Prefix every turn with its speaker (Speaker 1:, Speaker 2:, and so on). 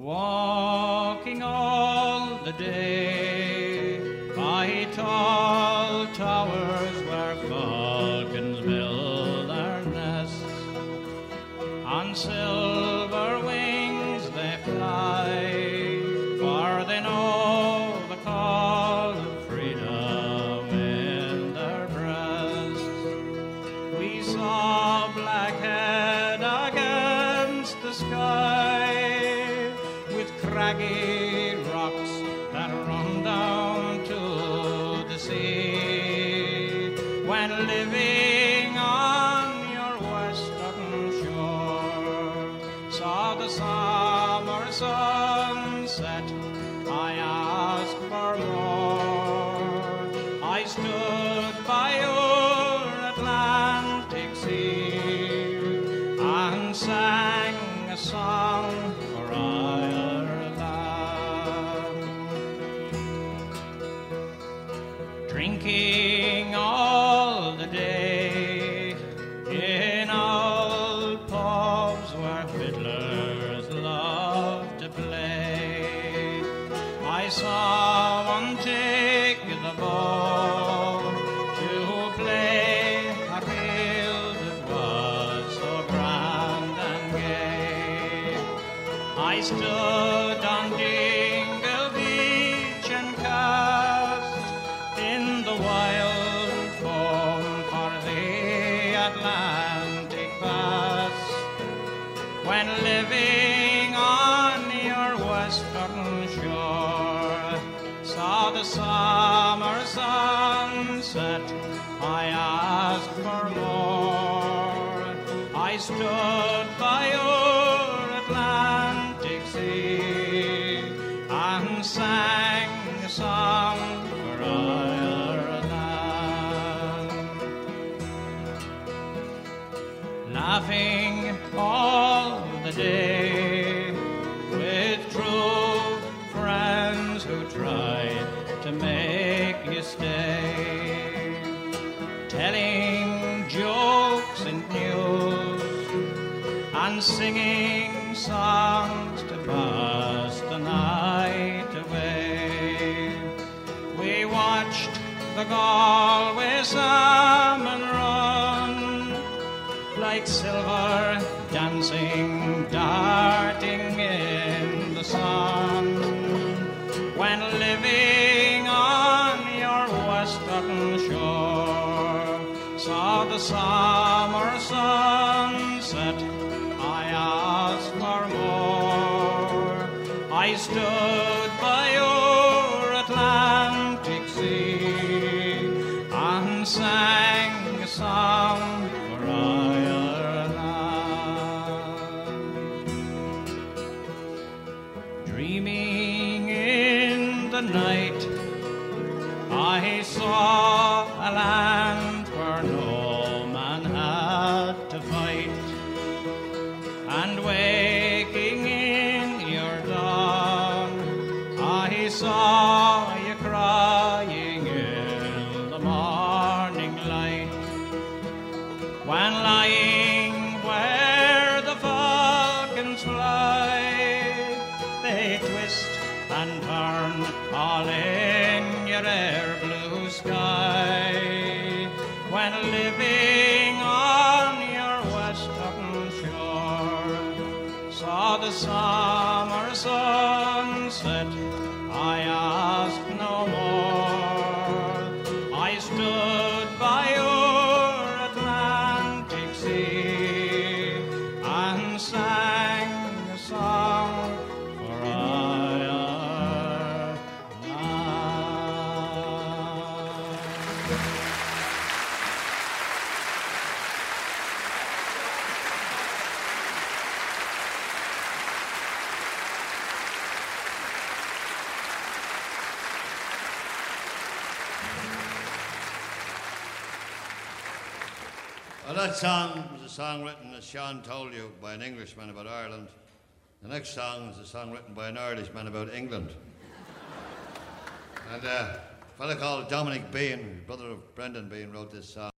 Speaker 1: walking all the day by tall towers where falcons build their nests. On silver wings they fly, for they know the call of freedom in their breasts. We saw Blackhead against the sky, with craggy rocks that run down to the sea, when living on your western shore. Saw the summer sunset, I asked for more. I stood by your Atlantic sea and sang a song for Ireland, drinking all the day in old pubs where fiddlers love to play. I saw one take the bow to play a reel that was so grand and gay. I stood on Dingle Beach and cast in the wild foam for the Atlantic past, when living on your western shore. Saw the summer sunset, I asked for more. I stood by your Atlantic sea and sang a song for Ireland, laughing all the day with true friends who try to make you stay, telling jokes and news and singing songs to pass the night away. We watched the Galway salmon run like silver dancing, darting in the sun, when living on your western shore. Saw the summer sunset, I asked for more. I stood by your Atlantic sea and sang a song for Ireland, dreaming in the night. I saw a land where no man had to fight, and waking in your dawn, I saw you crying in the morning light, when lying where the falcons fly, they twist and turn all in your air blue sky, when living on your western shore. Saw the summer sunset, I asked no more. I stood by your Atlantic sea and sang a song for Ireland.
Speaker 2: Well, that song was a song written, as Sean told you, by an Englishman about Ireland. The next song is a song written by an Irishman about England. And a fella called Dominic Bean, brother of Brendan Bean, wrote this song.